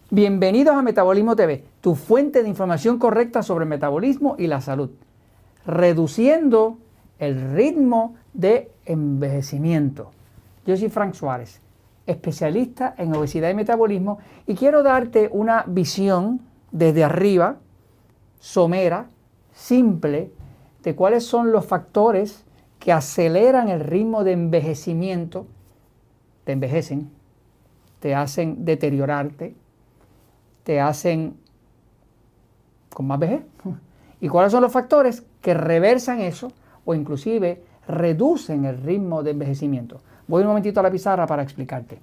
Bienvenidos a Metabolismo TV, tu fuente de información correcta sobre el metabolismo y la salud, reduciendo el ritmo de envejecimiento. Yo soy Frank Suárez, especialista en obesidad y metabolismo, y quiero darte una visión desde arriba, somera, simple, de cuáles son los factores que aceleran el ritmo de envejecimiento, te envejecen, te hacen deteriorarte, te hacen con más vejez. ¿Y cuáles son los factores que reversan eso o inclusive reducen el ritmo de envejecimiento? Voy un momentito a la pizarra para explicarte.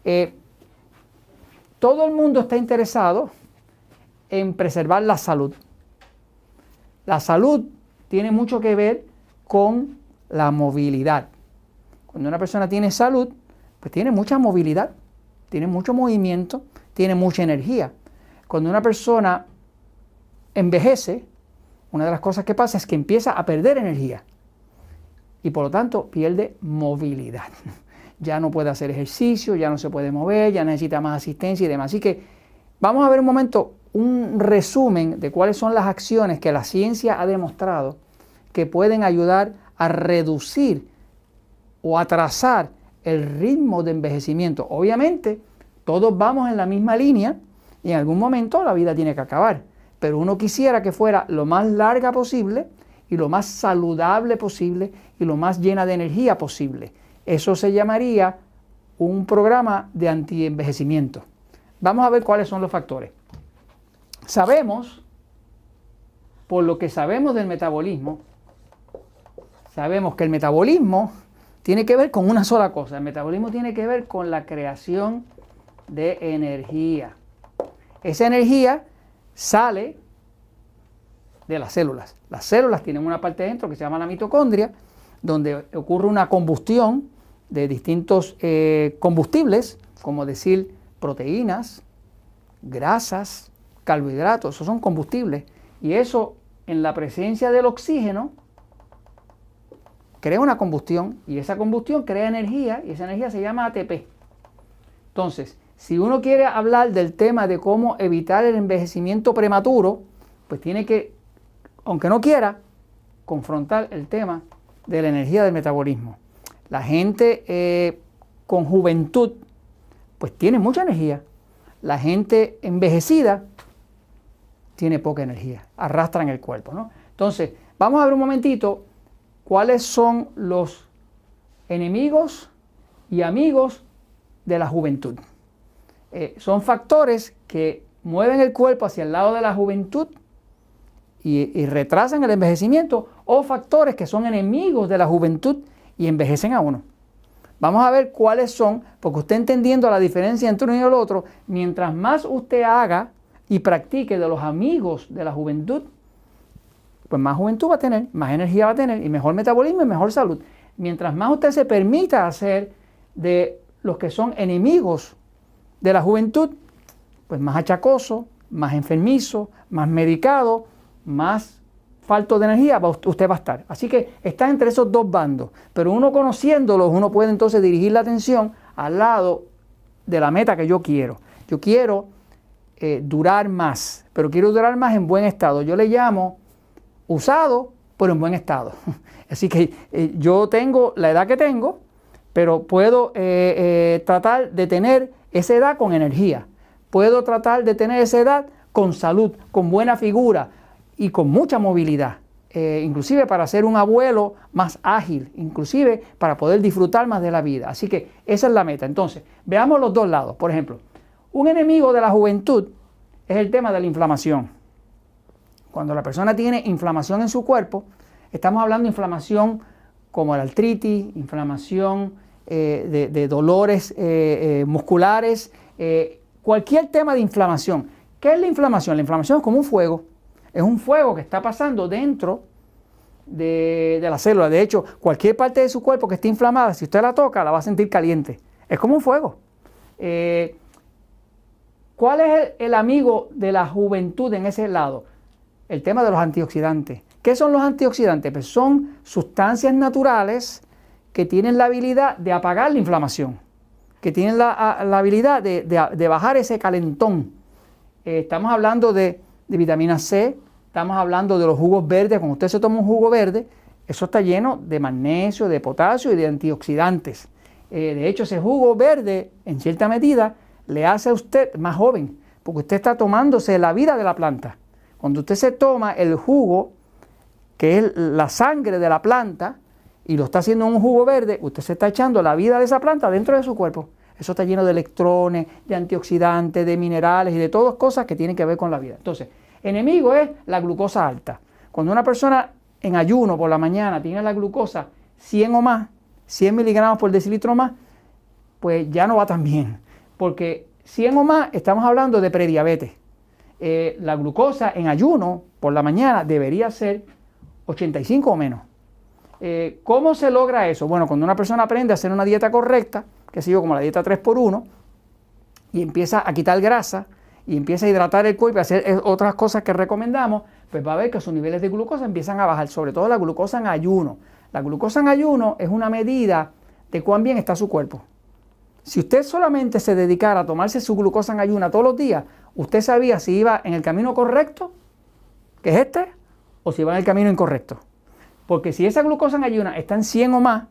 Todo el mundo está interesado en preservar la salud. La salud tiene mucho que ver con la movilidad. Cuando una persona tiene salud, pues tiene mucha movilidad, tiene mucho movimiento, tiene mucha energía. Cuando una persona envejece, una de las cosas que pasa es que empieza a perder energía y por lo tanto pierde movilidad. Ya no puede hacer ejercicio, ya no se puede mover, ya necesita más asistencia y demás. Así que vamos a ver un momento un resumen de cuáles son las acciones que la ciencia ha demostrado que pueden ayudar a reducir o atrasar el ritmo de envejecimiento. Obviamente, todos vamos en la misma línea y en algún momento la vida tiene que acabar, pero uno quisiera que fuera lo más larga posible y lo más saludable posible y lo más llena de energía posible. Eso se llamaría un programa de antienvejecimiento. Vamos a ver cuáles son los factores. Sabemos, por lo que sabemos del metabolismo, sabemos que el metabolismo tiene que ver con una sola cosa. El metabolismo tiene que ver con la creación de energía. Esa energía sale de las células. Las células tienen una parte dentro que se llama la mitocondria, donde ocurre una combustión de distintos combustibles, como decir proteínas, grasas, carbohidratos. Esos son combustibles. Y eso, en la presencia del oxígeno, crea una combustión, y esa combustión crea energía, y esa energía se llama ATP. Entonces, si uno quiere hablar del tema de cómo evitar el envejecimiento prematuro, pues tiene que, aunque no quiera, confrontar el tema de la energía del metabolismo. La gente con juventud, pues tiene mucha energía. La gente envejecida tiene poca energía, arrastran el cuerpo, ¿no? Entonces, vamos a ver un momentito cuáles son los enemigos y amigos de la juventud. Son factores que mueven el cuerpo hacia el lado de la juventud y retrasan el envejecimiento, o factores que son enemigos de la juventud y envejecen a uno. Vamos a ver cuáles son, porque usted entendiendo la diferencia entre uno y el otro, mientras más usted haga y practique de los amigos de la juventud, pues más juventud va a tener, más energía va a tener y mejor metabolismo y mejor salud. Mientras más usted se permita hacer de los que son enemigos de la juventud, pues más achacoso, más enfermizo, más medicado, más falto de energía usted va a estar. Así que está entre esos dos bandos, pero uno conociéndolos, uno puede entonces dirigir la atención al lado de la meta que yo quiero. Yo quiero durar más, pero quiero durar más en buen estado. Yo le llamo usado, pero en buen estado. Así que yo tengo la edad que tengo, pero puedo tratar de tener esa edad con energía. Puedo tratar de tener esa edad con salud, con buena figura y con mucha movilidad. Inclusive para ser un abuelo más ágil, inclusive para poder disfrutar más de la vida. Así que esa es la meta. Entonces, veamos los dos lados. Por ejemplo, un enemigo de la juventud es el tema de la inflamación. Cuando la persona tiene inflamación en su cuerpo, estamos hablando de inflamación como la artritis, inflamación de dolores musculares, cualquier tema de inflamación. ¿Qué es la inflamación? La inflamación es como un fuego. Es un fuego que está pasando dentro de la célula. De hecho, cualquier parte de su cuerpo que esté inflamada, si usted la toca, la va a sentir caliente. Es como un fuego. ¿Cuál es el amigo de la juventud en ese lado? El tema de los antioxidantes. ¿Qué son los antioxidantes? Pues son sustancias naturales que tienen la habilidad de apagar la inflamación, que tienen la habilidad de bajar ese calentón. Estamos hablando de vitamina C, estamos hablando de los jugos verdes. Cuando usted se toma un jugo verde, eso está lleno de magnesio, de potasio y de antioxidantes. De hecho, ese jugo verde, en cierta medida, le hace a usted más joven, porque usted está tomándose la vida de la planta. Cuando usted se toma el jugo, que es la sangre de la planta, y lo está haciendo en un jugo verde, usted se está echando la vida de esa planta dentro de su cuerpo. Eso está lleno de electrones, de antioxidantes, de minerales y de todas cosas que tienen que ver con la vida. Entonces, enemigo es la glucosa alta. Cuando una persona en ayuno por la mañana tiene la glucosa 100 o más, 100 miligramos por decilitro más, pues ya no va tan bien, porque 100 o más estamos hablando de prediabetes. La glucosa en ayuno por la mañana debería ser 85 o menos. ¿Cómo se logra eso? Bueno, cuando una persona aprende a hacer una dieta correcta, que sé yo, como la dieta 3x1, y empieza a quitar grasa, y empieza a hidratar el cuerpo y a hacer otras cosas que recomendamos, pues va a ver que sus niveles de glucosa empiezan a bajar, sobre todo la glucosa en ayuno. La glucosa en ayuno es una medida de cuán bien está su cuerpo. Si usted solamente se dedicara a tomarse su glucosa en ayuno todos los días, usted sabía si iba en el camino correcto, que es este, o si iba en el camino incorrecto. Porque si esa glucosa en ayuno está en 100 o más,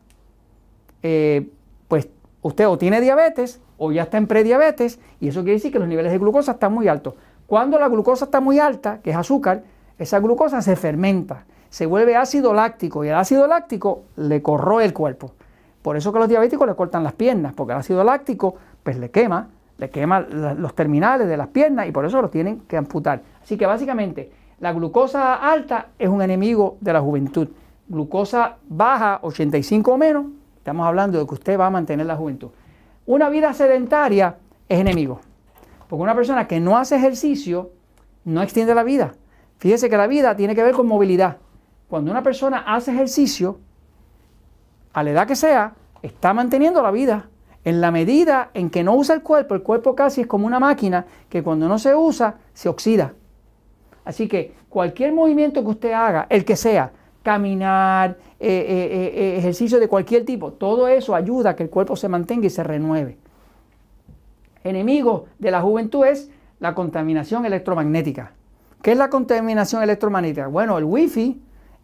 pues usted o tiene diabetes o ya está en prediabetes, y eso quiere decir que los niveles de glucosa están muy altos. Cuando la glucosa está muy alta, que es azúcar, esa glucosa se fermenta, se vuelve ácido láctico, y el ácido láctico le corroe el cuerpo. Por eso que los diabéticos le cortan las piernas, porque el ácido láctico pues le quema los terminales de las piernas, y por eso los tienen que amputar. Así que básicamente la glucosa alta es un enemigo de la juventud. Glucosa baja, 85 o menos, estamos hablando de que usted va a mantener la juventud. Una vida sedentaria es enemigo, porque una persona que no hace ejercicio no extiende la vida. Fíjese que la vida tiene que ver con movilidad. Cuando una persona hace ejercicio, a la edad que sea, está manteniendo la vida. En la medida en que no usa el cuerpo casi es como una máquina que cuando no se usa, se oxida. Así que cualquier movimiento que usted haga, el que sea, caminar, ejercicio de cualquier tipo, todo eso ayuda a que el cuerpo se mantenga y se renueve. Enemigo de la juventud es la contaminación electromagnética. ¿Qué es la contaminación electromagnética? Bueno, el wifi,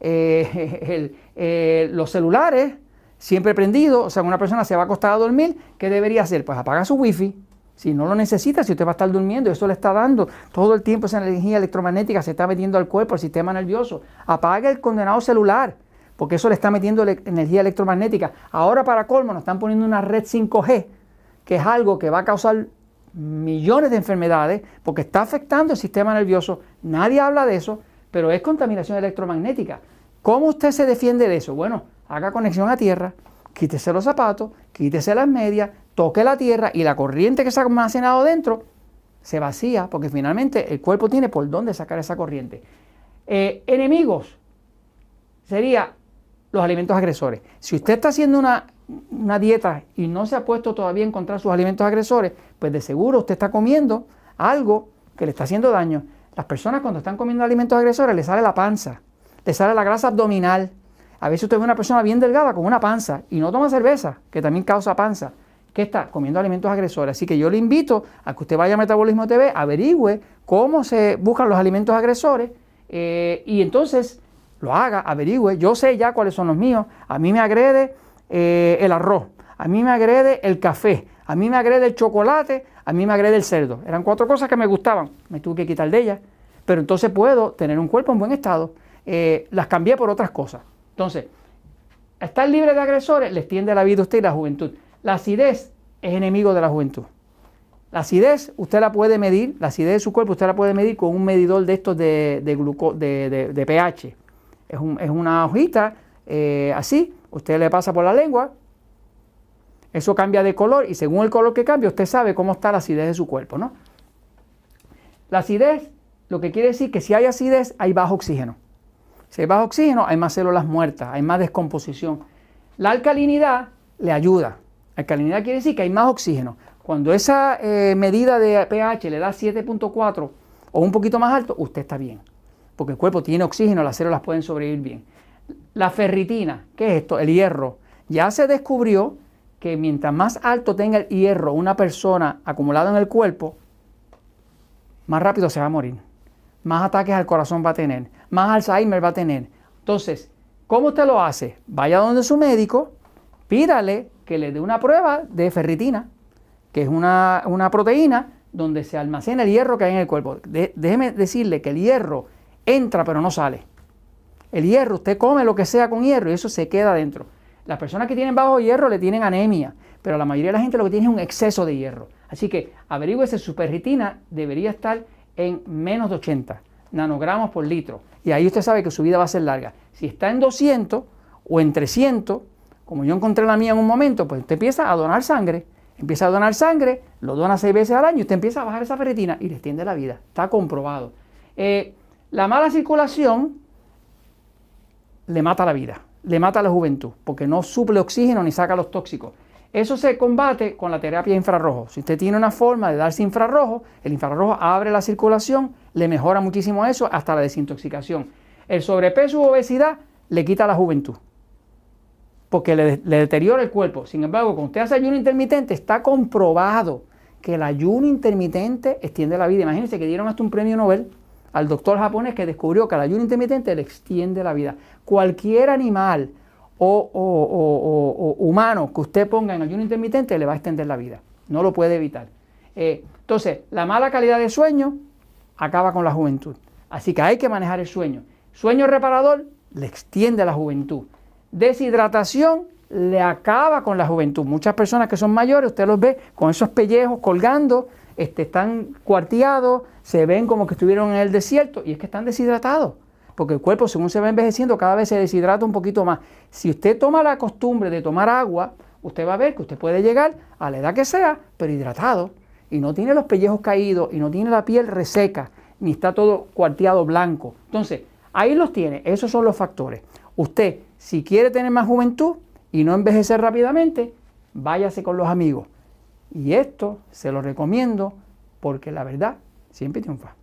los celulares, siempre prendidos. O sea, una persona se va a acostar a dormir, ¿qué debería hacer? Pues apaga su wifi. Si no lo necesita, si usted va a estar durmiendo, eso le está dando todo el tiempo esa energía electromagnética, se está metiendo al cuerpo, al sistema nervioso. Apague el condenado celular, porque eso le está metiendo energía electromagnética. Ahora, para colmo, nos están poniendo una red 5G, que es algo que va a causar millones de enfermedades, porque está afectando el sistema nervioso. Nadie habla de eso, pero es contaminación electromagnética. ¿Cómo usted se defiende de eso? Bueno, haga conexión a tierra, quítese los zapatos, quítese las medias, toque la tierra, y la corriente que se ha almacenado dentro se vacía, porque finalmente el cuerpo tiene por dónde sacar esa corriente. Enemigos sería los alimentos agresores. Si usted está haciendo una dieta y no se ha puesto todavía a encontrar sus alimentos agresores, pues de seguro usted está comiendo algo que le está haciendo daño. Las personas cuando están comiendo alimentos agresores les sale la panza, les sale la grasa abdominal. A veces usted ve una persona bien delgada con una panza y no toma cerveza, que también causa panza, que está comiendo alimentos agresores. Así que yo le invito a que usted vaya a Metabolismo TV, averigüe cómo se buscan los alimentos agresores y entonces lo haga, averigüe. Yo sé ya cuáles son los míos. A mí me agrede el arroz, a mí me agrede el café, a mí me agrede el chocolate, a mí me agrede el cerdo. Eran 4 cosas que me gustaban, me tuve que quitar de ellas, pero entonces puedo tener un cuerpo en buen estado. Las cambié por otras cosas. Entonces, estar libre de agresores le extiende la vida a usted y la juventud. La acidez es enemigo de la juventud. La acidez usted la puede medir, la acidez de su cuerpo usted la puede medir con un medidor de estos de pH. Es una hojita así, usted le pasa por la lengua, eso cambia de color y según el color que cambia usted sabe cómo está la acidez de su cuerpo, ¿no? La acidez, lo que quiere decir que si hay acidez hay bajo oxígeno. Si hay bajo oxígeno hay más células muertas, hay más descomposición. La alcalinidad le ayuda. Alcalinidad quiere decir que hay más oxígeno. Cuando esa medida de pH le da 7.4 o un poquito más alto, usted está bien. Porque el cuerpo tiene oxígeno, las células pueden sobrevivir bien. La ferritina, ¿qué es esto? El hierro. Ya se descubrió que mientras más alto tenga el hierro una persona acumulado en el cuerpo, más rápido se va a morir, más ataques al corazón va a tener, más Alzheimer va a tener. Entonces, ¿cómo usted lo hace? Vaya donde su médico, pídale que le dé una prueba de ferritina, que es una proteína donde se almacena el hierro que hay en el cuerpo. Déjeme decirle que el hierro entra pero no sale. El hierro, usted come lo que sea con hierro y eso se queda dentro. Las personas que tienen bajo hierro le tienen anemia, pero la mayoría de la gente lo que tiene es un exceso de hierro. Así que averígüese, su ferritina debería estar en menos de 80 nanogramos por litro. Y ahí usted sabe que su vida va a ser larga. Si está en 200 o en 300, como yo encontré la mía en un momento, pues usted empieza a donar sangre. Empieza a donar sangre, lo dona 6 veces al año y usted empieza a bajar esa ferritina y le extiende la vida. Está comprobado. La mala circulación le mata la vida, le mata la juventud, porque no suple oxígeno ni saca los tóxicos. Eso se combate con la terapia infrarrojo. Si usted tiene una forma de darse infrarrojo, el infrarrojo abre la circulación, le mejora muchísimo eso, hasta la desintoxicación. El sobrepeso u obesidad le quita la juventud, porque le deteriora el cuerpo. Sin embargo, cuando usted hace ayuno intermitente, está comprobado que el ayuno intermitente extiende la vida. Imagínense que dieron hasta un premio Nobel al doctor japonés que descubrió que el ayuno intermitente le extiende la vida. Cualquier animal o humano que usted ponga en ayuno intermitente le va a extender la vida. No lo puede evitar. Entonces, la mala calidad de sueño acaba con la juventud. Así que hay que manejar el sueño. Sueño reparador le extiende la juventud. Deshidratación le acaba con la juventud. Muchas personas que son mayores, usted los ve con esos pellejos colgando, están cuarteados, se ven como que estuvieron en el desierto y es que están deshidratados. Porque el cuerpo, según se va envejeciendo, cada vez se deshidrata un poquito más. Si usted toma la costumbre de tomar agua, usted va a ver que usted puede llegar a la edad que sea, pero hidratado. Y no tiene los pellejos caídos, y no tiene la piel reseca, ni está todo cuarteado blanco. Entonces, ahí los tiene. Esos son los factores. Usted, si quiere tener más juventud y no envejecer rápidamente, váyase con los amigos. Y esto se lo recomiendo porque la verdad siempre triunfa.